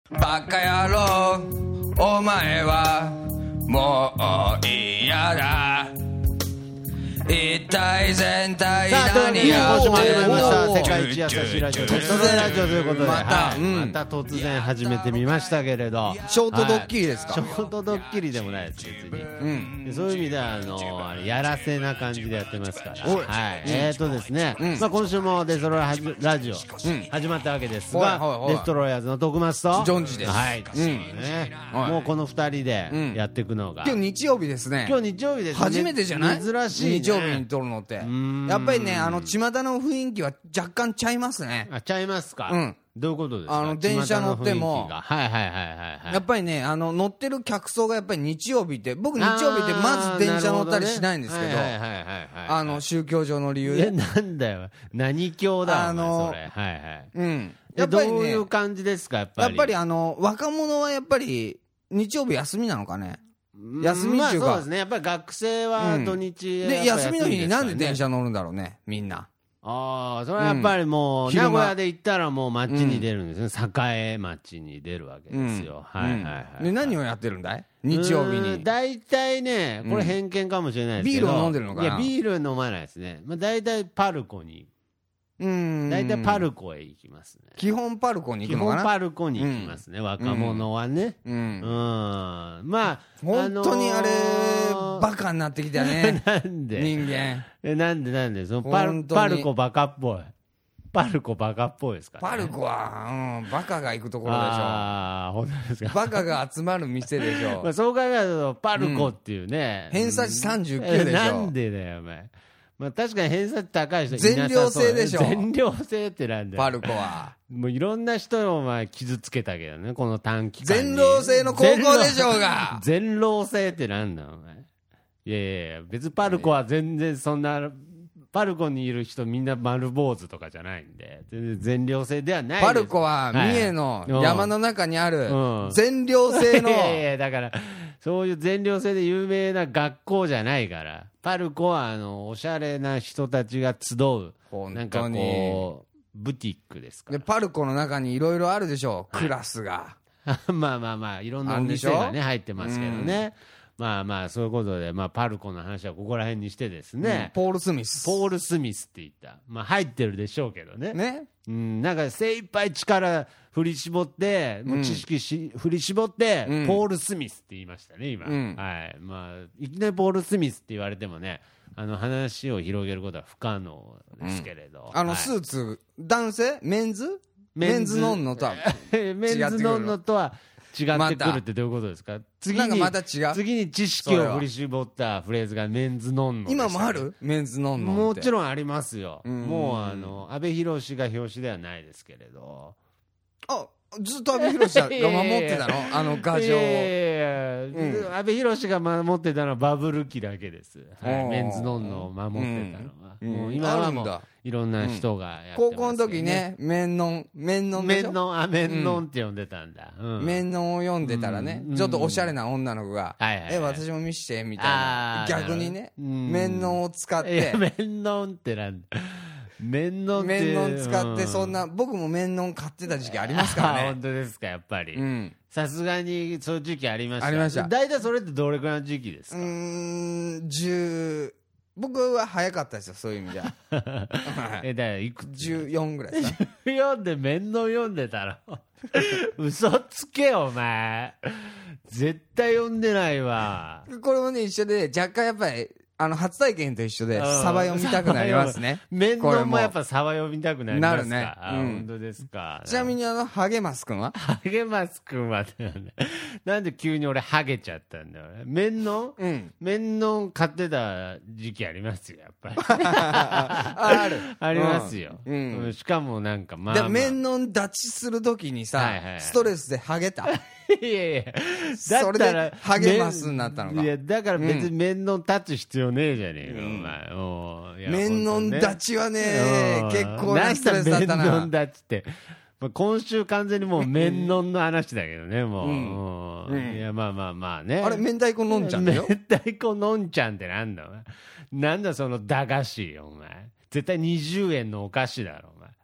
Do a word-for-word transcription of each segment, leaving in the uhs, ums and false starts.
バカ野郎お前はもう嫌だ一体全体さあというわけで何今週も始まりましたおー世界一優しいラジオ突然ラジオということでまたはいうんまた突然始めてみましたけれどショートドッキリですか、 ショートドッキリでもないです別に、 うんでそういう意味ではあのあれやらせな感じでやってますから、 おいはいえーとですね、 うんまあ、今週もデストロイヤーズラジオ、 ん始まったわけですはいが、 はいはいデストロイヤーズの徳松とジョンジですはい、 うんねはいもうこのふたりうんでやっていくのが、 今日日曜日ですね。 今日日曜日ですね初めてじゃない？ 珍しい、ね、 日曜日に撮るのってんやっぱりね、あの巷の雰囲気は若干ちゃいますね。 あちゃいますか、 うんどういうことですかあの電車乗っても巷の雰囲気がはいはいはいはいはいやっぱりね、あの乗ってる客層がやっぱり日曜日って、僕日曜日ってまず電車乗ったりしないんですけど、 はいはいはいはいはいあの宗教上の理由えで、 なんだよ何教だあのお前それはいはいうん、 やっやっぱりねぱりどういう、感じですかやっぱりやっぱりあの若者はやっぱり日曜日休みなのかね。 うん休みっていうかまあそうですねやっぱり学生は土日で休みの日になんで電車車乗るんだろうね、みんな。 ああそれはやっぱりもう、 うん昼間名古屋で行ったらもう街に出るんですね、栄町に出るわけですよ、はいはいはい、 うんで何をやってるんだい日曜日に。 大体ねこれ偏見かもしれないですけど、 ビールを飲んでるのかないやビール飲まないですね、まあ、大体パルコにうん大体パルコへ行きますね、 基本パルコに行基本くのかな。 パルコに行きますね、若者はねううん、 んまあ本当にあれ、 あのーバカになってきたねなんで人間。 えなんでなんでそのパル本当にパルコバカっぽいパルコバカっぽいですか、ね、 パルコは、うん、バカが行くところでしょ。 ああ本当ですかバカが集まる店でしょまあ、そう考えるとパルコっていうね、 偏差値さんじゅうきゅえうでしょ。 なんでだよお前、まあ、確かに偏差値高い人いなさそう全寮制でしょ全寮制ってなんだよパルコはもういろんな人をお前傷つけたけどねこの短期間に全寮制の高校でしょうが。 全寮制ってなんだお前いやいやいや別にパルコは全然そんなパルコにいる人みんな丸坊主とかじゃないんで全然全寮制ではないですパルコは三重の山の中にあるうん全寮制のいやいやだからそういう全寮制で有名な学校じゃないからパルコはあのおしゃれな人たちが集う本当になんかこうブティックですかでパルコの中にいろいろあるでしょ、クラスが。 らまあまあまあいろんなお店がね入ってますけどね、まあまあそういうことで、まあ、パルコの話はここら辺にしてですね、 ポール・スミス。 ポール・スミスって言った、まあ、入ってるでしょうけどねね。 うん、なんか精一杯力振り絞ってもう知識し、振り絞って、 うんポール・スミスって言いましたね今、 うんはいまあ、いきなりポール・スミスって言われてもねあの話を広げることは不可能ですけれど、 あのはいスーツ、男性メンズメンズノンノとはメンズノンノとは違ってくるってどういうことですか、次なんかにまた違う。 次に知識を振り絞ったフレーズがメンズノンノでしたね、 今もあるメンズノンノンって。 もちろんありますよ、 うんもうあの阿部寛が表紙ではないですけれど、 あ、ずっと阿部寛が守ってたのあの牙城を。 いやいやいや阿部寛が守ってたのはバブル期だけです、はい、 おーメンズノンノを守ってたのは、 うんもう今はもうあるんだいろんな人がやってます高よね、 校の時ね、メンノン、メンノンでメしょンノンあメンノンって呼んでたんだ、うんメンノンを読んでたらね、 うんちょっとおしゃれな女の子が、 はいはいはいえ、私も見して、みたいな。 あー逆にね、 うんメンノンを使っいやて、 メンノンってなんだメンノンってメンノン使って、そんなな、僕もメンノン買ってた時期ありますからね本。当ですかやっぱり、 うん。 さすがにそういう時期ありましたありました大体それってどれくらいの時期ですうか、 ーん、十、僕は早かったですよ、そういう意味じゃ。はいえだからいくつじゅうよんぐらいですか。 読んで面倒読んでたの嘘つけよお前絶対読んでないわこれもね、一緒で、若干やっぱり、あの、初体験と一緒で、 うんサバ読みたくなりますね。 面これも倒もやっぱサバ読みたくなりますかなるねあうん本当ですかちなみにあの、ハゲマス君はハゲマス君はねなんで急に俺ハゲちゃったんだよ面倒うん。 面倒買ってた時期ありますよやっぱりあある。 ありますよ、 うんうんしかもなんかまあ、 で、 まあ、 面の立ちするときにさ、 はいはいはいストレスでハゲた。 いやいやそれでハゲマスになったのかいやだから別に面の立つ必要ねえじゃねえか、 うんお前もういや面の本当ね立ちはね、 うん結構なストレスだったなんな。 面立ちって、まあ、今週完全にもう面のの話だけどねもう、 うんもううんいやまあまあまあねあれ、明太子飲んじゃうんだよ。 明太子のんちゃんってなんだお前なんだその駄菓子お前絶対にじゅうえんのお菓子だろお前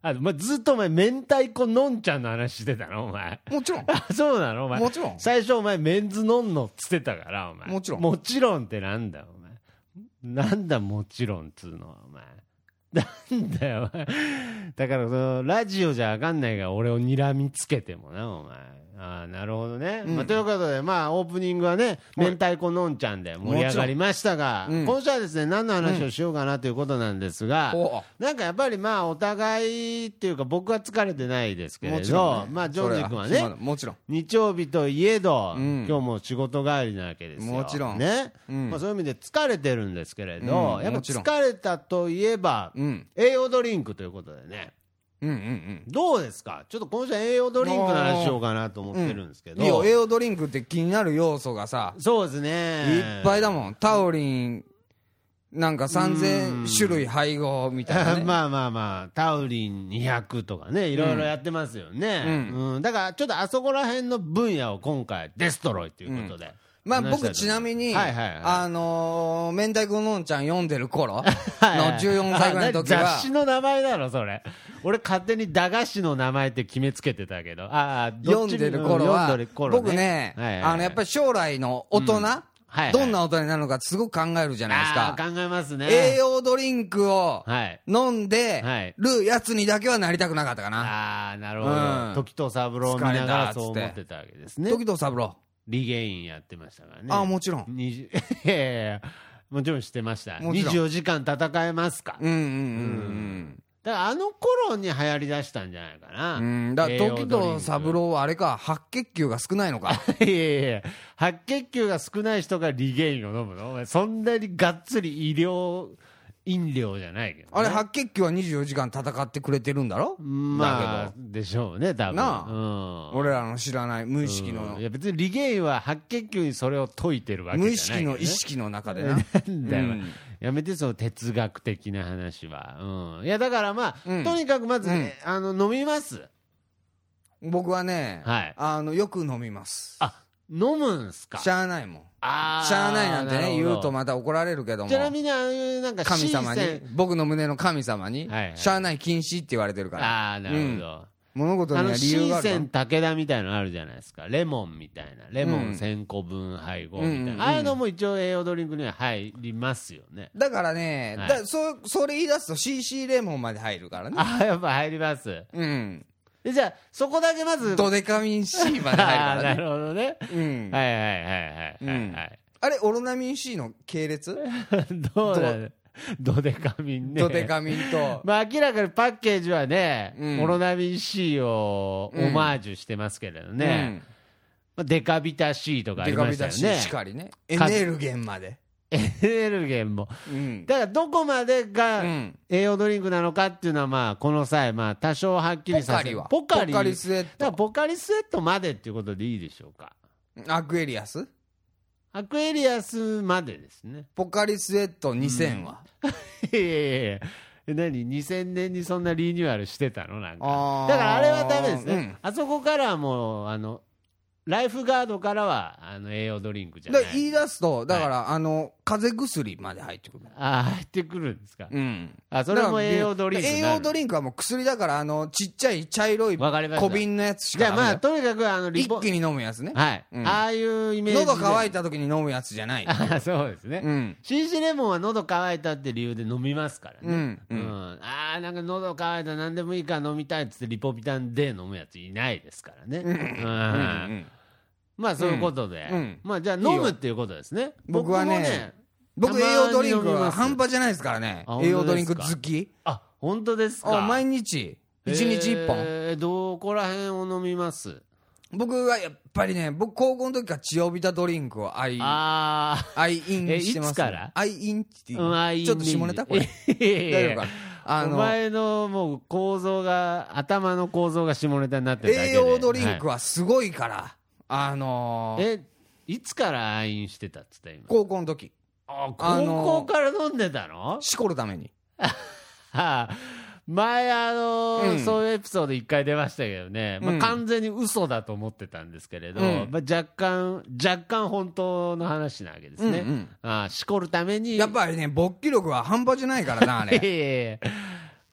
あ、まあ、ずっとお前明太子のんちゃんの話してたのお前。 もちろんあ、そうなのお前。 もちろん最初お前メンズノンノっつってたからお前。 もちろんもちろんってなんだお前。なんだもちろんっつうのはお前。なんだよお前。だからそのラジオじゃあかんないが俺を睨みつけてもなお前。ああ、なるほどね、 うんまあ、ということで、まあ、オープニングはね明太子のんちゃんで盛り上がりましたが、 うん今週はですね何の話をしようかなということなんですが、 おなんかやっぱりまあお互いっていうか僕は疲れてないですけれど、 もちろんねまあジョンジ君はそれはねもちろん日曜日といえど、 うん今日も仕事帰りなわけですよ。 もちろんね、 うんまあ、そういう意味で疲れてるんですけれど、やっぱうんもちろん疲れたといえば、 うん栄養ドリンクということでね、 うんうんうんどうですか、ちょっと今週は栄養ドリンクの話しようかなと思ってるんですけど、 いいよ、栄養ドリンクって気になる要素がさそうですね、 いっぱいだもん。タウリンなんかさんぜん種類配合みたいな、ね、 まあまあまあタウリンにひゃくとかねいろいろやってますよね、 うんうんだからちょっとあそこら辺の分野を今回デストロイということで、 まあ話したいと思います僕ちなみに、 はいはいはいあのー、明太子のんちゃん読んでる頃はいはいのじゅうよんさいぐらいの時は雑誌の名前だろそれ。俺勝手に駄菓子の名前って決めつけてたけど、ああ読んでる頃は、 読んでる頃僕ね、 はいはいはいあのやっぱり将来の大人、 うんはいはいどんな大人になるのかすごく考えるじゃないですか。 あー考えますね。 栄養ドリンクをはい飲んではいるやつにだけはなりたくなかったかな。 ああなるほど、 うん時藤三郎を見ながらそう思ってたわけですね。 時藤三郎。 リゲインやってましたからね。 ああ、もちろん。 にじゅういやいやいやもちろん知ってました。 もちろんにじゅうよじかん戦えますか。 うんうんうんだからあの頃に流行りだしたんじゃないかな。 うん。うん、だから時藤三郎はあれか、白血球が少ないのか。 いやいやいや白血球が少ない人がリゲインを飲むのお前そんなにがっつり医療飲料じゃないけど、ね、 あれ白血球はにじゅうよじかん戦ってくれてるんだろ。 まあだけでしょうね多分なあうん、 俺らの知らない無意識の、 うんいや別にリゲインは白血球にそれを解いてるわけじゃない無意識の意識の中でな。 なんだよ、 うんやめてその哲学的な話は、うん、いやだからまあ、 うんとにかくまず、ねあの飲みます僕はね、 はいあのよく飲みます。 あ飲むんすかしゃあないもん。 あーしゃあないなんてねるほど言うとまた怒られるけども、 ちなみにああいうなんか神様にシーセン僕の胸の神様に、 はいはいしゃあない禁止って言われてるから。 ああなるほど、 物事には理あのシ由があるのーセン武田みたいなのあるじゃないですかレモンみたいなレモンせんこぶん配合みたいな、 うんうんうんああいうのも一応栄養ドリンクには入りますよね。 だからね、 はいだそそれ言い出すと シーシー レモンまで入るからね。 ああやっぱ入りますうん。 でじゃあそこだけまずドデカミン C まで入るああなからね。 るほどね、 うん。 はいはいはいはいはいはい、 あれオロナミン C の系列？ どうだねドデカミンねドデカミンと。 まあ明らかにパッケージはね、 うんオロナミン C をオマージュしてますけれどね、まあ、デカビタ C とかありデカビタましたよ C ねしかりね。エネルゲンまで。 エネルゲンもうん。 だからどこまでがうん栄養ドリンクなのかっていうのはまあこの際まあ多少はっきりさせポカリはポカリポカリスエッだからト。 ポカリスエットまでっていうことでいいでしょうか。 アクエリアス？ アクエリアスまでですね。 ポカリスエットにせんは。 いやいやいやえ何にせんねんにそんなリニューアルしてたのなんかあーだからあれはダメですね、 うんあそこからはもうあのライフガードからはあの栄養ドリンクじゃないだから言い出すと、だから、あの、風邪薬まで入ってくる。 ああ入ってくるんですか、 うん。 あそれも栄養ドリンクになる栄養ドリンクはもう薬だから、あの、ちっちゃい茶色いわかりました小瓶のやつしじゃあかダメだよ。 まあとにかくあのリポ一気に飲むやつね。 はい、 うんああいうイメージで喉乾いた時に飲むやつじゃない。 あそうですね、 うん。 シーシー レモンは喉乾いたって理由で飲みますからね、 うんうんうんああなんか喉乾いた何でもいいから飲みたいっつってリポビタンで飲むやついないですからね、うんうんうんまあそういうことで、 うんうんまあじゃあ飲むっていうことですね。 僕はねもね僕、栄養ドリンクはたまに飲みます半端じゃないですからねあ。本当ですか栄養ドリンク好き。 あ本当ですか。 あ、毎日、一日一本。 えーどこら辺を飲みます僕はやっぱりね、僕高校の時から血を帯びたドリンクを愛、 あ愛飲してます、ね。 えいつから愛飲って言うあ、うんあいいちょっと下ネタこれ。 いやいやいや大丈夫か。あおの、 前のもう構造が頭の構造が下ネタになってるだけで栄養ドリンクははすごいから、あのー、 いえいつから愛飲してたっつった今高校の時、 ああの高校から飲んでたの、 しこるために。 はあ前あのーうんそういうエピソードいっかい出ましたけどね、まあ、 うん完全に嘘だと思ってたんですけれど、 うんまあ、若干若干本当の話なわけですね、 うんうんああしこるためにやっぱりね、勃起力は半端じゃないからな、あいやれ。 いやいや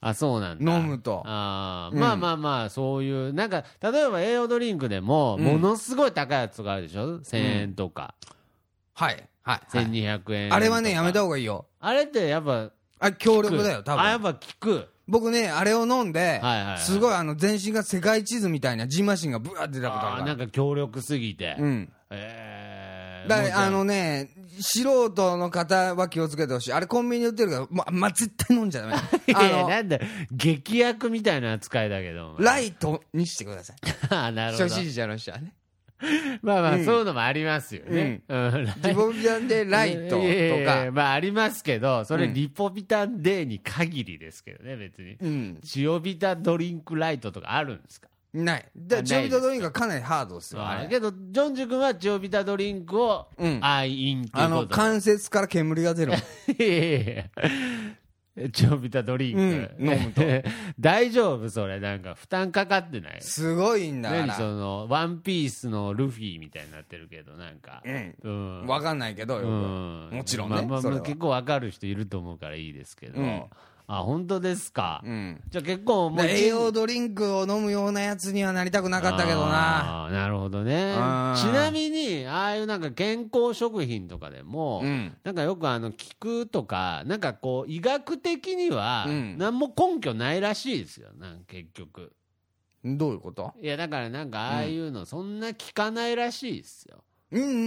あ、そうなんだ。 飲むと。 あ、 うん、 まあまあまあ、そういう、なんか、例えば栄養ドリンクでも、ものすごい高いやつがあるでしょ、うん、せんえんとか。 はい。はい。 せんにひゃくえん。 あれはね、やめた方がいいよ。 あれってやっぱ、 あ、強力だよ、多分。 あ、やっぱ効く。 僕ね、あれを飲んで、 はいはいはい、すごいあの、全身が世界地図みたいなジンマシンがブワーって出たことある。 あ、なんか強力すぎて。 うん。 えー。 だからあのね、素人の方は気をつけてほしい。あれコンビニで売ってるから、ま、ま絶対飲んじゃダメ。 いやいや、なんだ、劇薬みたいな扱いだけど。 ライトにしてください。 あ、なるほど。 初心者の人はね。 まあまあ、そういうのもありますよね。 うんうん、自分じゃんでライトとか。いやいやまあありますけど、それリポビタン D に限りですけどね、別に。うん、チオビタドリンクライトとかあるんですか？ ない。でチオビタドリンクはかなりハードですよ。 あれけど、ジョンジュ君はチオビタドリンクを愛飲っていうこと、うん、あの、 関節から煙が出る。 いやいやいや。チオビタドリンク、うん、飲むと大丈夫？それなんか負担かかってない？ すごいんだから。 何そのワンピースのルフィみたいになってるけどなんか、 うんうん、分かんないけどよく、うん、もちろんね、 まあまあ、結構分かる人いると思うからいいですけど、うん、あ、本当ですか、うん、じゃあ結構もう栄養ドリンクを飲むようなやつにはなりたくなかったけどな。 あ、なるほどね。ちなみにああいうなんか健康食品とかでも、うん、なんかよくあの聞くとかなんかこう医学的には何も根拠ないらしいですよ、なんか結局。 どういうこと？ いやだからなんかああいうのそんな効かないらしいですよ。 うんうんうん、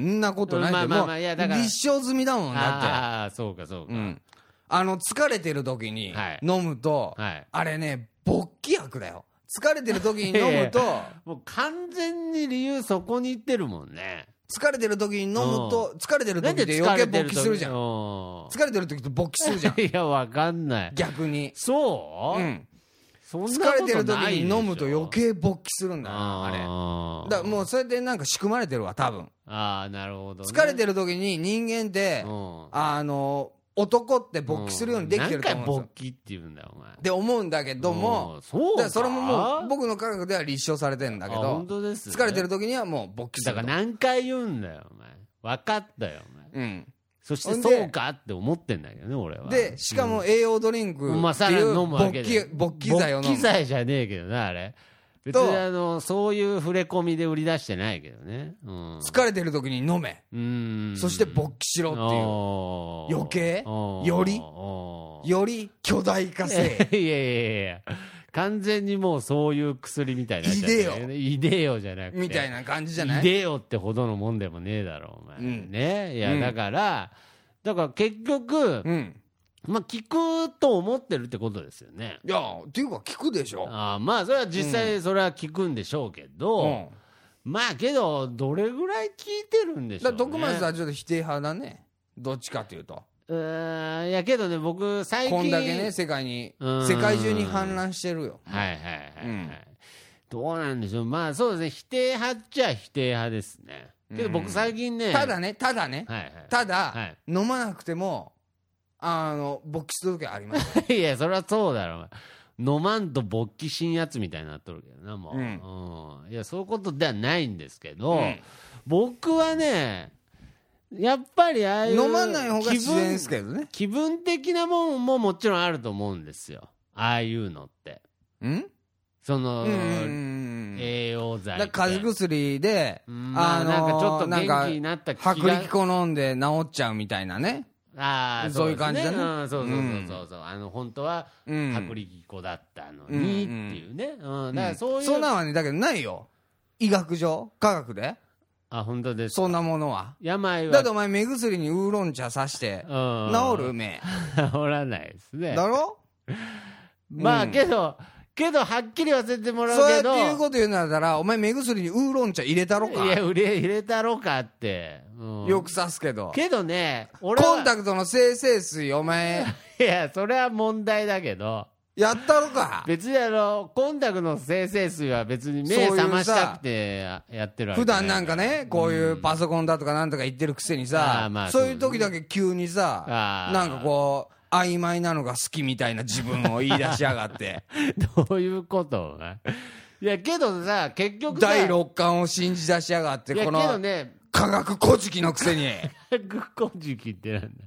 そんなことないけど、まあまあまあ、いやだから立証済みだもんだって。 ああ、そうかそうか、うん、 あの疲れてる時に飲むと、はいはい、あれね勃起薬だよ。疲れてる時に飲むともう完全に理由そこに行ってるもんね。 疲れてる時に飲むと、疲れてる時って余計勃起するじゃん。疲れてる時って勃起するじゃん。 いやわかんない。 逆に。 そう？うん。そんなことないでしょ。 疲れてる時に飲むと余計勃起するんだよな、あれ。だからもうそれでなんか仕組まれてるわ多分。 ああ、なるほど、ね。 疲れてる時に人間って、うん、あの男って勃起するようにできてると思うんですよ。 何回勃起って言うんだよお前。 って思うんだけども、そうか。だそれももう僕の科学では立証されてるんだけど、 本当です、ね、 疲れてる時にはもう勃起する。 だから何回言うんだよお前。分かったよお前。うん。そしてそうかって思ってんだけどね俺は。 でしかも栄養ドリンクっていう勃起勃起剤を飲む。 勃起剤じゃねえけどなあれ。別にあのそういう触れ込みで売り出してないけどね、うん、 疲れてる時に飲め、うん、そして勃起しろっていう余計よりより巨大化せいやいやいや完全にもうそういう薬みたいな、ね、 イデオイデオじゃなくてみたいな感じじゃない。 イデオってほどのもんでもねえだろお前、うん、ね。いや、うん、だからだから結局、うん、まあ聞くと思ってるってことですよね。 いやっていうか聞くでしょ。 あまあそれは実際それは聞くんでしょうけど、うん、まあけどどれぐらい聞いてるんでしょうね。 だ徳松はちょっと否定派だね、どっちかというと。 うーん、いやけどね僕最近こんだけね世界に世界中に氾濫してるよ。 はいはいはい、はい、うん、どうなんでしょう。まあそうですね、否定派っちゃ否定派ですね。けど僕最近ね、うん、 ただねただね、はいはい、ただ、はい、飲まなくてもあの勃起する時ありますいやそれはそうだろ飲まんと勃起しんやつみたいになっとるけどなもう、うんうん、いやそういうことではないんですけど、うん、僕はねやっぱりああいう飲まない方が自然ですけどね。 気分的なもんももちろんあると思うんですよ、ああいうのって。んその栄養剤だ風邪薬で、 まあ、なんかちょっと元気になった気が、 薄力粉飲んで治っちゃうみたいなね。 ああ、 そういう感じだね。 うん、そうそうそうそう、うん、あの本当は薄力粉だったのにっていうね。うんうん、だからそういう、 そんなんはねだけどないよ、医学上科学で。 あ、本当ですか。 そんなものは病はだってお前目薬にウーロン茶さして治る目治らないですね。 だろまあ、うん、けどけどはっきりはせてもらうけど、 そうやっていうこと言うならお前目薬にウーロン茶入れたろか。 いや入れ入れたろかって、 うん、よくさすけど。 けどね俺はコンタクトの精製水お前いやそれは問題だけどやったろか。 別にあのコンタクトの精製水は別に目覚ましたくてやってるわけ。 普段なんかねこういうパソコンだとかなんとか言ってるくせにさ、うんまあ、そういう時だけ急にさなんかこう曖昧なのが好きみたいな自分を言い出しやがってどういうこといやけどさ結局さ第六感を信じ出しやがって。このいやけどね科学古事記のくせに科学古事記ってなんだ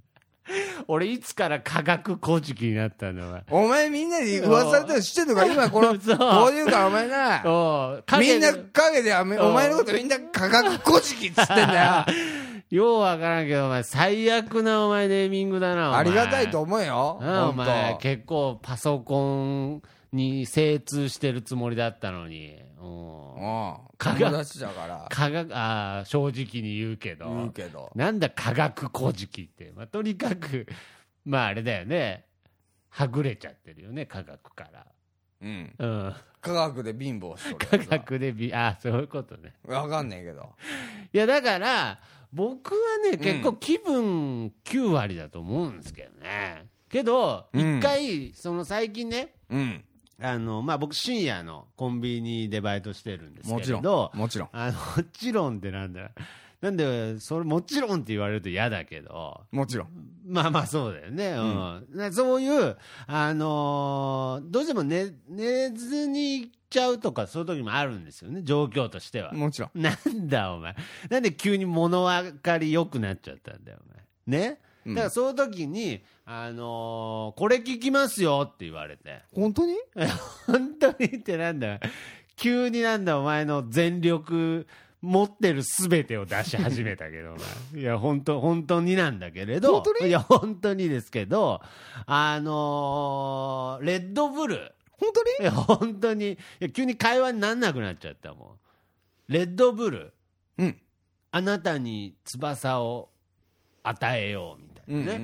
俺いつから科学古事記になったんだお前。 お前みんなに噂されてるの知ってんのか今このこういうからお前なみんな陰でお前のことみんな科学古事記っつってんだよようわからんけどお前最悪なお前ネーミングだなお前。 ありがたいと思うよお前結構パソコンに精通してるつもりだったのに。 友達だから科学あ正直に言うけど言うけどなんだ科学古事記って、まあ、とにかくまああれだよねはぐれちゃってるよね科学から、 うんうん、 科学で貧乏しとる科学でびあそういうことね分かんねえけどいやだから僕はね結構気分きゅう割だと思うんですけどねけど一、うん、回その最近ね、うんあのまあ、僕深夜のコンビニでバイトしてるんですけれどもちろんもちろんあのもちろんってなんだなんでそれもちろんって言われると嫌だけどもちろんまあまあそうだよね、うんうん、そういうあのー、どうしても寝、寝ずに行っちゃうとかそういう時もあるんですよね状況としてはもちろんなんだお前なんで急に物分かり良くなっちゃったんだよお前ねだからその時に、あのー、これ聞きますよって言われて本当に本当にってなんだ急になんだお前の全力持ってるすべてを出し始めたけどいや本当本当になんだけれど本当にいや本当にですけどあのー、レッドブル本当にいや本当にいや急に会話になんなくなっちゃったもんレッドブル、 うん、 あなたに翼を与えようみたいなね、うんうんうん、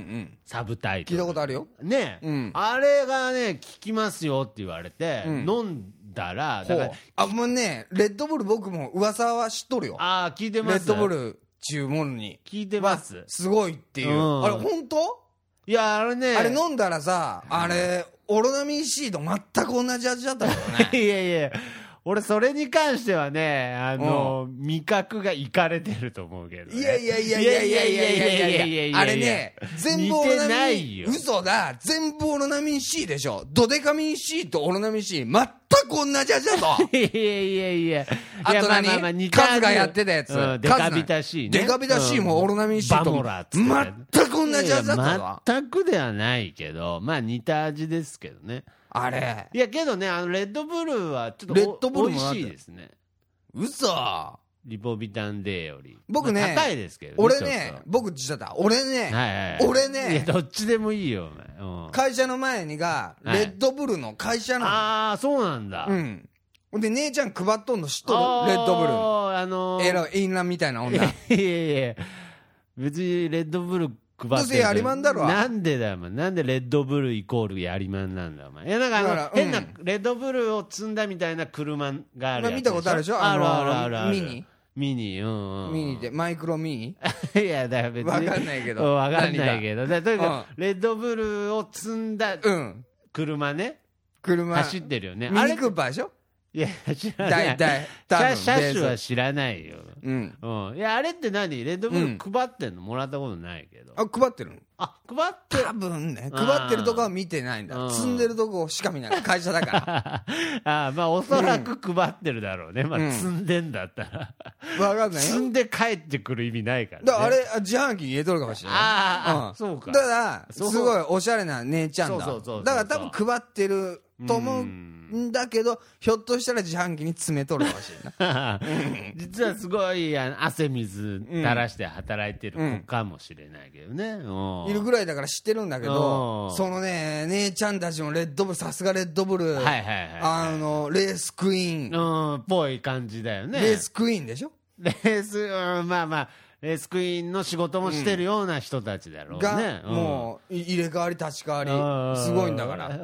サブタイトル聞いたことあるよね、うん、あれがね効きますよって言われて、うん、飲んだらだからあもうねレッドブル僕も噂は知っとるよあ聞いてますレッドブルちゅうものに聞いてます、まあ、 すごいっていう、うん、あれ本当いやあれねあれ飲んだらさあれオロナミン C と全く同じ味だったけどねいやいや俺それに関してはねあの、うん、味覚がいかれてると思うけど、ね、 いやいやいやいやいやいやいやいやいやいやあれね全部オロナミン嘘だ全部オロナミン C でしょドデカミン C とオロナミン C 全く同じ味だぞいやいやいやあと何カズがやってたやつ、 うん、デカビタ C ねデカビタ C もオロナミン C と全く同じ味だったぞ全くではないけどまあ似た味ですけどねあれいやけどねあのレッドブルはちょっとレッドブル美味しいですね嘘リポビタン D より僕ね、 まあ、高いですけど、ね、 俺ね僕実はだ俺ね、はいはいはい、俺ねいやどっちでもいいよお前、うん、 会社の前にがレッドブルの会社なの、はい、 ああそうなんだうんで姉ちゃん配っとんの知っとるレッドブルあのー、 えらいインランみたいな女いやいやいや別にレッドブル配ってるやりまんだろなんでだよなんでレッドブルイコールやりまんなんだお前いやなんかあの、うん、変なレッドブルを積んだみたいな車があるやつでしょ、まあ、 見たことあるでしょあるあるあるあるミニミニ、うんうん、 ミニでマイクロミニいやだから別に分かんないけど分かんないけどだとにかく、うん、レッドブルを積んだ車ね、 うん、車走ってるよねミニクーパーでしょいや知らない車種は知らないよ、うんうん、いやあれって何レッドブル配ってんの、うん、もらったことないけどあ配ってるのあ配ってる多分ね配ってるとこは見てないんだ積んでるとこしか見ない会社だからあまあおそらく配ってるだろうね、うん、まあ積んでんだったら分かんないよ積んで帰ってくる意味ないから、ね、 だからあれ自販機に入れとるかもしれないああ、うん、そうかだからすごいおしゃれな姉ちゃんだだから多分配ってると思うんだけどひょっとしたら自販機に詰めとるかもしれない実はすごいあの汗水垂らして働いてる子かもしれないけどね、うんいるぐらいだから知ってるんだけどそのね姉ちゃんたちもレッドブルさすがレッドブル、はいはいはいはい、あのレースクイーンっぽい感じだよねレースクイーンでしょレース、うん、まあまあレースクイーンの仕事もしてるような人たちだろうね、 うん、がもう入れ替わり立ち替わりすごいんだから、うん、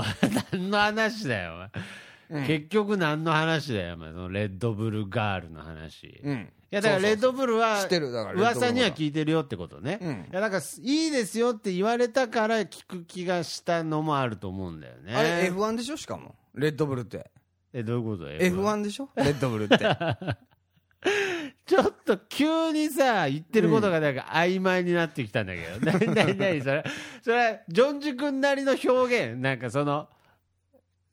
何の話だよ、うん、結局何の話だよそのレッドブルガールの話、うん、いやだからレッドブルは噂には聞いてるよってことね、うん、いやだからいいですよって言われたから聞く気がしたのもあると思うんだよねあれ エフワン でしょしかもレッドブルってえどういうことエフワン でしょレッドブルってちょっと急にさ言ってることがなんか曖昧になってきたんだけど、うん、なになにそれそれはジョンジ君なりの表現なんかその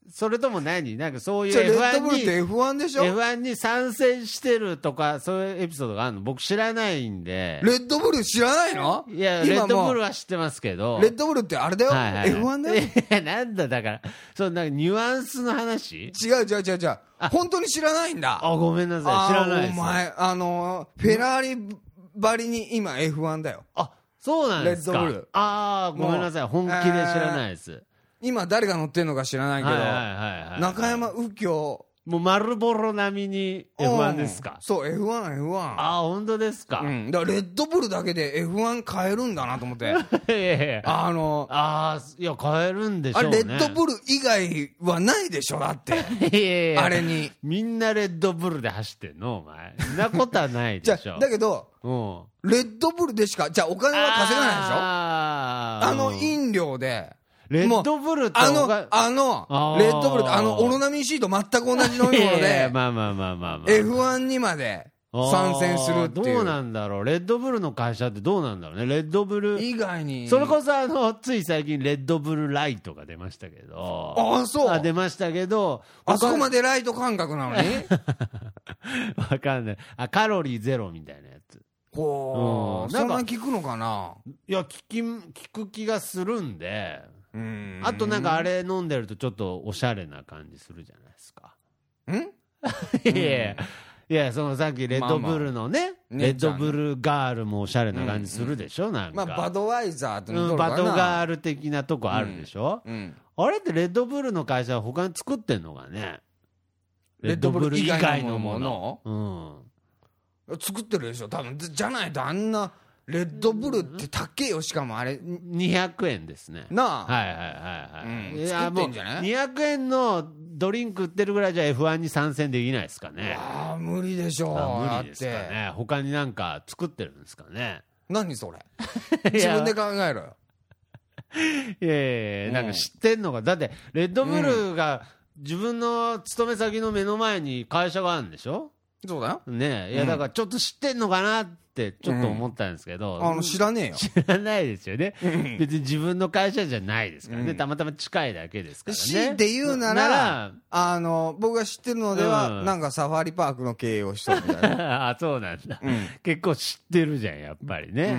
それとも何なんかそういうじゃあレエフッワン にドブルって エフワン でしょ。 エフワン に参戦してるとかそういうエピソードがあるの僕知らないんで。 レッドブル知らないの？ いやレッドブルは知ってますけど。 レッドブルってあれだよ、はいはいはい、エフワン だよ。いやなんだだからそのなんかニュアンスの話。 違う違う違う違う、本当に知らないんだ。 あごめんなさい知らないです。 お前あのフェラーリばりに今 エフワン だよ。 あそうなんですか。レッドブル。ああごめんなさい本気で知らないです。 今誰が乗ってるのか知らないけど、はいはいはいはい、中山右京もう丸ボロ並みに エフワン ですか。 そう エフワンエフワン。 ああ本当ですか、 うん、だからレッドブルだけで エフワン 買えるんだなと思って。いやいやあのあいや買えるんでしょうね。 あれレッドブル以外はないでしょだっていやいやあれにみんなレッドブルで走ってんのお前そんなことはないでしょ。 じゃだけど、うん、レッドブルでしかじゃあお金は稼がないでしょ。ああの飲料でレッドブルってあの、あの、レッドブルって、あの、オロナミン C と全く同じ飲み物で、 まあまあまあまあまあ。 エフワン にまで参戦するっていう。 どうなんだろう。レッドブルの会社ってどうなんだろうね。レッドブル。 以外に。 それこそあの、つい最近レッドブルライトが出ましたけど。 ああ、そう。 あ、出ましたけど。 あそこまでライト感覚なのにわかんない。あ、カロリーゼロみたいなやつ。 ほう。そんな聞くのかな。 いや、聞き、聞く気がするんで。うんあとなんかあれ飲んでるとちょっとおしゃれな感じするじゃないですか。んいやいやそのさっきレッドブルのね、まあまあ、レッドブルガールもおしゃれな感じするでしょ、うんうん、なんか、 まあ、バドワイザーと似とるかな、うん、バドガール的なとこあるでしょ、うんうん、あれってレッドブルの会社は他に作ってんのかね。レッドブル以外のもの、 うん、作ってるでしょ多分。じゃないとあんなレッドブルって高えよ。しかもあれにひゃくえんですね。 なあ。 はいはいはいはい、 うん、作ってんじゃない。 にひゃくえんのドリンク売ってるぐらいじゃ エフワン に参戦できないですかね。 ああ無理でしょう。 無理ですかね。他になんか作ってるんですかね。 何それ自分で考えろよ。 いやいやなんか知ってんのか。だってレッドブルが自分の勤め先の目の前に会社があるんでしょ。 そうだよね。いやだからちょっと知ってんのかなってちょっと思ったんですけど、 うん、あの知らねえよ。 知らないですよね、うん、別に自分の会社じゃないですからね、うん、たまたま近いだけですからね。 強いて言うなら、ならあの僕が知ってるのでは、うん、なんかサファリパークの経営をしとるみたいなあそうなんだ、うん、結構知ってるじゃんやっぱりね、うん、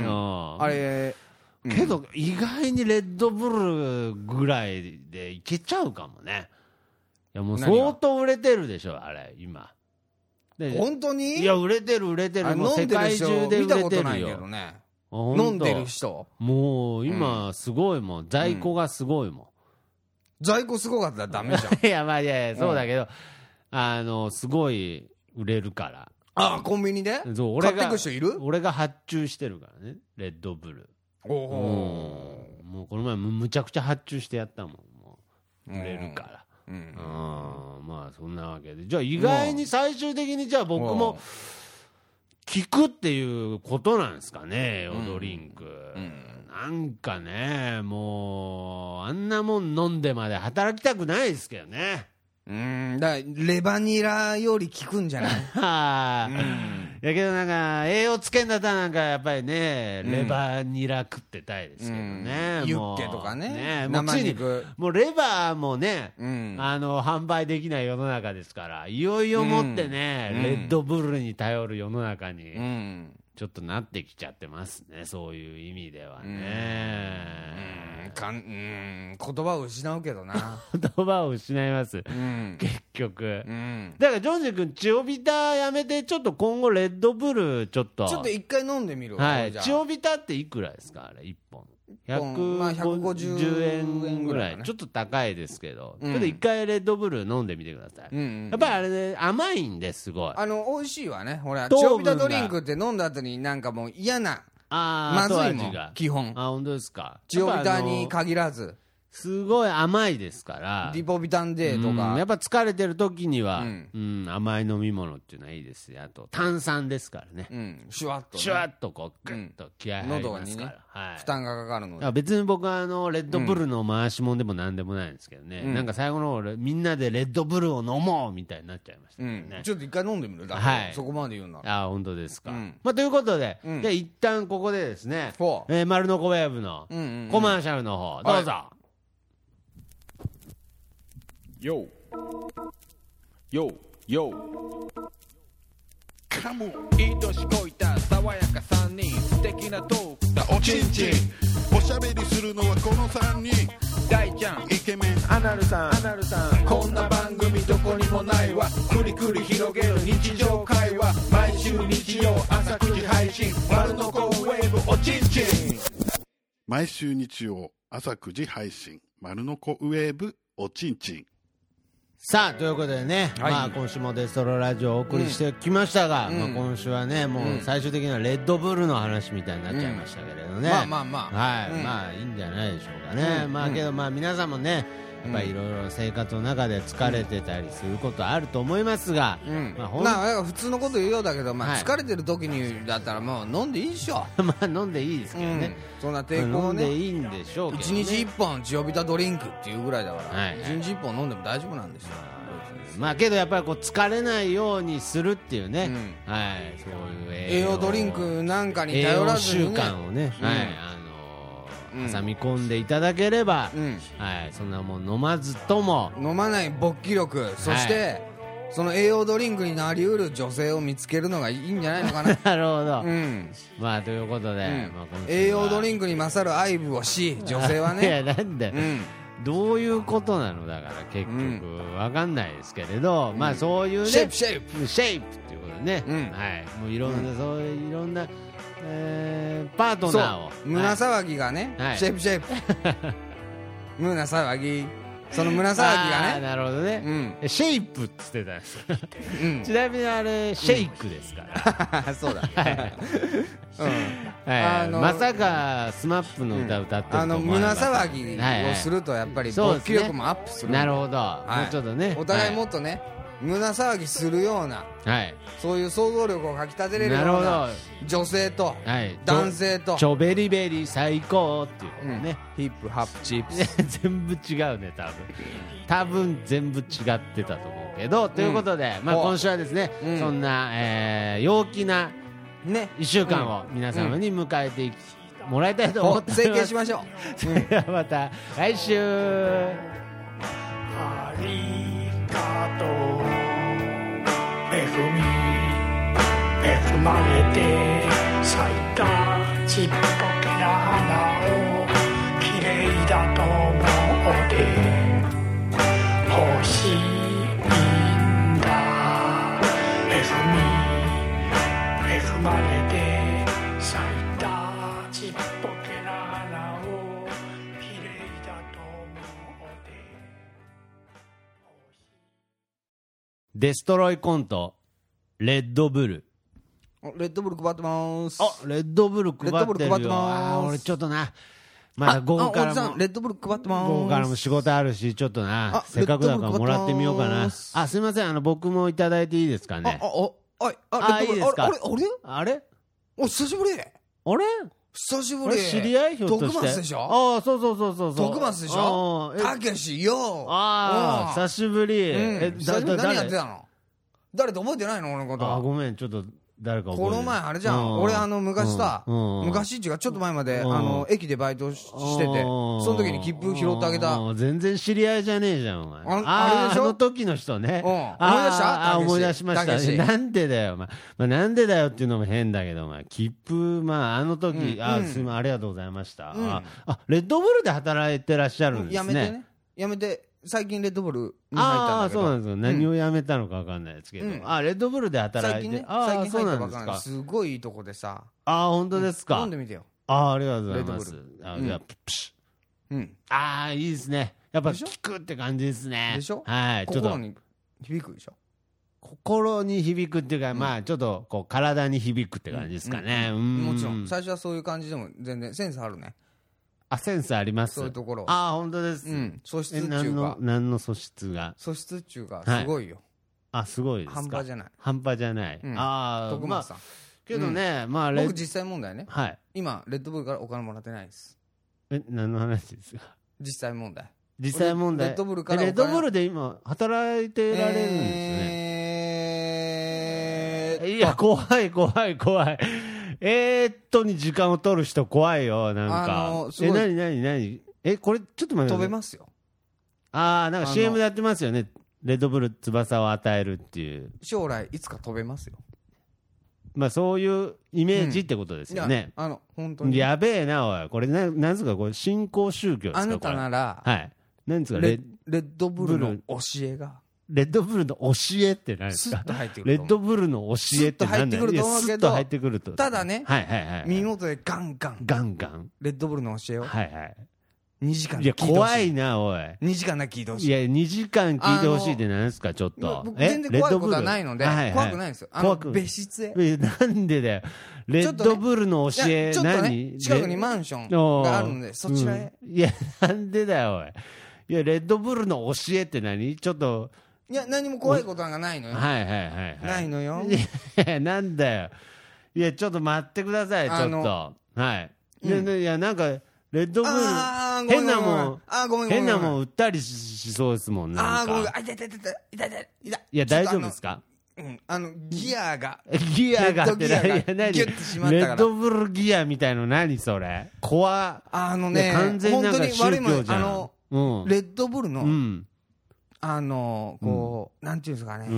あれ、 うん、けど意外にレッドブルぐらいでいけちゃうかもね。いやもう相当売れてるでしょあれ今。 本当に。 いや売れてる売れてる。もう世界中で売れてるよ。見たことないけどね。飲んでる人もう今すごいもん、うん、在庫がすごいもん、うん、 在庫すごかったらダメじゃんいやまあいやいやそうだけど、うん、あのすごい売れるから。 ああコンビニでそう俺が買ってく人いる。 俺が発注してるからねレッドブル。おお、うん、もうこの前むちゃくちゃ発注してやったもん。もう売れるから、うんうん、まあそんなわけでじゃあ意外に最終的にじゃあ僕も聞くっていうことなんですかねヨドリンク、うんうん、なんかねもうあんなもん飲んでまで働きたくないですけどね。 うんだからレバニラより効くんじゃないはあ、うん、やけどなんか栄養つけんだったらなんかやっぱりね、うん、レバニラ食ってたいですけどね、 うん、ユッケとかね、 ねもう生肉もうレバーもね、うん、あの販売できない世の中ですからいよいよもってね、うん、レッドブルに頼る世の中に、うんちょっとなってきちゃってますねそういう意味ではね。 うんかんうん言葉を失うけどな言葉を失います、うん、結局、うん、だからジョンジ君チオビタやめてちょっと今後レッドブルちょっとちょっと一回飲んでみる。 はいチオビタっていくらですかあれいっぽんひゃくごじゅうえんぐらい、ちょっと高いですけど、うん、ちょっと一回レッドブル飲んでみてください、うんうんうん、やっぱりあれね甘いんですごいあの美味しいわねほらチオビタドリンクって飲んだ後になんかもう嫌なまずいもん基本。 あ本当ですか。 チオビタに限らずすごい甘いですからリポビタン D とか、 うん、やっぱ疲れてる時には、うんうん、甘い飲み物っていうのはいいですよ。あと炭酸ですからね、うん、 シュワッと、ね、 シュワッとこうグッと気合入りますから、うんねはい、負担がかかるので別に僕はあのレッドブルの回しもんでもなんでもないんですけどね、うん、なんか最後の方みんなでレッドブルを飲もうみたいになっちゃいましたね、 うん、ちょっと一回飲んでみるだ、はい、そこまで言うなら。 あ本当ですか、うんまあ、ということで、うん、じゃあ一旦ここでですね、えー、丸のこウェーブのコマーシャルの方、うんうんうん、どうぞ、はいよよよカモいい年こいた爽やかさんにん素敵なトークだおちんちんおしゃべりするのはこのさんにん大ちゃんイケメンアナルさんアナルさんこんな番組どこにもないわくりくり広げる日常会話毎週日曜朝くじ配信丸のこウェーブおちんちん毎週日曜朝くじ配信丸のこウェーブおちんちん。 さあということでね、 はい、 まあ、今週もデストロラジオをお送りしてきましたが、うんまあ、今週はねもう最終的にはレッドブルの話みたいになっちゃいましたけれどね、うん、 まあまあまあはい、 うん、 まあいいんじゃないでしょうかね、うん、まあけどまあ皆さんもねやっぱりいろいろ生活の中で疲れてたりすることあると思いますが、 うんまあ、 まあ普通のこと言うようだけど、まあ、 はい、 疲れてる時にだったらもう飲んでいいでしょまあ飲んでいいですけどね、 うん、そんな抵抗をね、 飲んでいいんでしょうけど、ね、 いちにちいっぽんジオビタドリンクっていうぐらいだから、 はい、 いちにちいっぽん飲んでも大丈夫なんですよ。 まあけどやっぱりこう疲れないようにするっていうね、うん、はい、そういう栄養栄養ドリンクなんかに頼らずに、ね、 栄養習慣をね、うん、はい、あのー、挟み込んでいただければ、うん、はい、そんなもん飲まずとも飲まない勃起力、そして、はい、その栄養ドリンクになりうる女性を見つけるのがいいんじゃないのかななるほど、 うん、 まあということで、うんまあ、 栄養ドリンクに勝る愛撫をし女性はねいやなんで、うんどういうことなのだから結局わかんないですけれど、うん、まあそういうねシェイプシェイプシェイプっていうことでね、うん、はいもういろんな、うん、そういういろんな、えー、パートナーを胸騒ぎがね、はい、シェイプシェイプ胸騒ぎその胸騒ぎがねなるほどね、うん、シェイプって言ってたんです、うん、ちなみにあれシェイクですから、 うん、そうだはいうんはいあのー、まさかスマップの歌歌ってると思わなかった、 うん、あの胸騒ぎをするとやっぱり勃起力もアップする、 ね、なるほど、はい、もうちょっとねお互いもっとね、はい胸騒ぎするような、はい、そういう想像力をかきたてれるような女性と、はい、男性とちょベリベリ最高っていうことね、 うん、ヒップハップチップ全部違うね多分多分全部違ってたと思うけど、うん、ということで、まあ、今週はですね、うん、そんな、えー、陽気ないっしゅうかんを皆様に迎えていきもらいたいと思っております。 整形しましょう。 それではまた来週。 ありがとう恵み恵まれて咲いたちっぽけな花をきれいだと思って欲しいんだ恵み恵まれて咲いたちっぽけな花をきれいだと思ってデストロイコントレッドブルレッドブル配ってます。 あレッドブル配ってるよ。あ俺ちょっとなまだ午後からもレッドブル配ってます。 午後からも仕事あるしちょっとなせっかくだからもらってみようかな。あすいませんあの僕もいただいていいですかね。 あああああいいですか。 あれあれあれお久しぶり。 あれ久しぶり。 知り合いひょっとして。 徳松でしょ。 ああそうそうそうそう徳松でしょ。たけしよ。 ああ久しぶり。 えだだ何やってたの。誰と覚えてないの俺のこと。 あごめんちょっと誰か覚えてる。 この前あれじゃん俺あの昔さ昔っていうかちょっと前まであの駅でバイトしててその時に切符拾ってあげた。 全然知り合いじゃねえじゃんお前。 あれでしょ。 あの時の人ね。 思い出した。 あ思い出しました。なんでだよお前。まあなんでだよっていうのも変だけどお前切符まああの時あすみませんありがとうございました。あレッドブルで働いてらっしゃるんですね。 やめてねやめて。最近レッドブルに入ったんだけど。ああそうなんですよ、 うん、何をやめたのか分かんないですけど、うん、あレッドブルで働いて最近ね最近入ったばっかりすごいいいとこでさああ本当ですか、 うん、飲んでみてよ。 ああありがとうございます。あじゃあ、うん、プシュ、うん、 ああいいですねやっぱ聞くって感じですねでしょ。 はいちょっと心に響くでしょ。 心に響くっていうか、うん、まあちょっとこう体に響くって感じですかね、うんうん、 もちろん最初はそういう感じでも全然センスあるね。 あセンスあります。 そういうところ。 あ本当です、 うん、素質っていうか何の素質が素質っていうかすごいよ、 はい、あすごいですか。 半端じゃない半端じゃない、うん、ああ徳松さん、 まあ、けどね、うん、まあ僕実際問題ね、 はい、 今レッドブルからお金もらってないです。 え何の話ですか。 実際問題実際問題レッドブルからお金レッドブルで今働いてられるんですね、 えー、 いや怖い怖い怖いえーっとに時間を取る人怖いよなんか。あのー、え何何何えこれちょっと待って飛べますよ。 ああ、なんか シーエム でやってますよね。レッドブル翼を与えるっていう。 将来いつか飛べますよ。 まあそういうイメージってことですよね。 うん、あの本当にやべえなおい、これななんですか、これ新興宗教ですか。 あなたなら、 はい、なんですかレ、レッドブルの教えが。 レッドブルの教えって何ですか。レッドブルの教えって何だよ。スッと入ってくると。 ただね、 はいはいはい、 耳元でガンガンガンガンレッドブルの教えを、 はいはい、 にじかんいや怖いなおい、 にじかんだけ聞いてほしい。 いやにじかん聞いてほしいって何ですか。ちょっと全然怖いことはないので、 はいはい、 怖くないんですよ。あの別室へ。 なんでだよ、レッドブルの教え、 ちょっとね、近くにマンションがあるのでそちらへ、 うん、いやなんでだよおい。いやレッドブルの教えって何、ちょっといや何も怖いことがないのよ。 はいはいはい、はい、 ないのよ。 いやなんだよ、いやちょっと待ってください、ちょっとはい、うん、いやなんかレッドブル変なもん、変なもん売ったりしそうですもん。なんかあーごめん、あ痛い痛い痛い痛い痛い痛い。 いや大丈夫ですか。 うん、あのギアがギアがって何、 ギュッてしまったから。 レッドブルギアみたいの何それ、怖。 あのね、 完全になんか宗教じゃん。 あの、うん、レッドブルの、うん、あのこう、うん、なんていうんですかね、うん、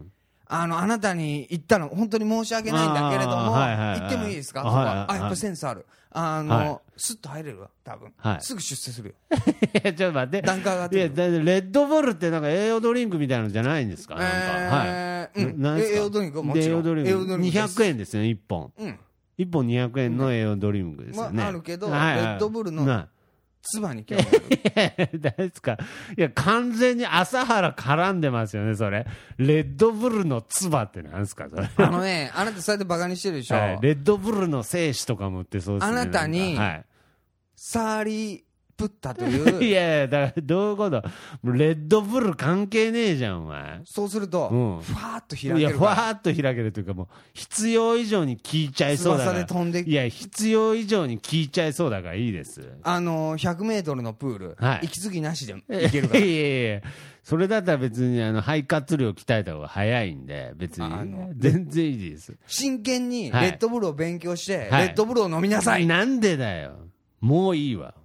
あのあなたに言ったの本当に申し訳ないんだけれども、はいはいはい、言ってもいいですか。はいはいはい、あやっぱセンスある。あの、はい、スッと入れるわ多分、はい、すぐ出世するよ。 いやちょっと待って、 段階上がってる。 いやレッドブルってなんか栄養ドリンクみたいなのじゃないんですか。なんか、 えー、はい、うん、なんですか栄養ドリンクはもちろん栄養ドリンクにひゃくえんですねいっぽん、うん、いっぽんにひゃくえんの栄養ドリンクですよね、 まあ、あるけど、はいはい、レッドブルのつばに興味ある。誰ですか。いや完全に朝原絡んでますよねそれ。レッドブルのつばってなんですかそれ。 あのね、あなたそうやってバカにしてるでしょ、はい、 レッドブルの精子とかも売ってそうですね。 あなたに、はい、サーリープッタという。 いやいやだからどういうこと。レッドブル関係ねえじゃんお前。 そうすると、うん、ふわーっと開ける。 いやふわーっと開けるというかもう必要以上に聞いちゃいそうだから。 翼で飛んで。 いや必要以上に聞いちゃいそうだからいいです。 あのひゃくメートルのプール、はい、息継ぎなしでいけるから。 いやいやいやそれだったら別にあの肺活量鍛えた方が早いんで別に全然いいです。 真剣にレッドブルを勉強して、はい、レッドブルを飲みなさい。 なんでだよもういいわ。